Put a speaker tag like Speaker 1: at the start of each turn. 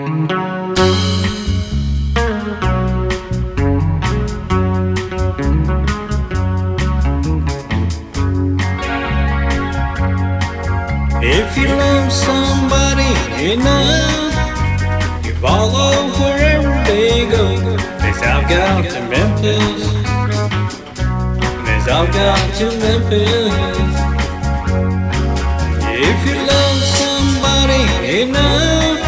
Speaker 1: If you love somebody enough, you follow wherever they go. They south out to Memphis. They south out to Memphis. If you love somebody enough,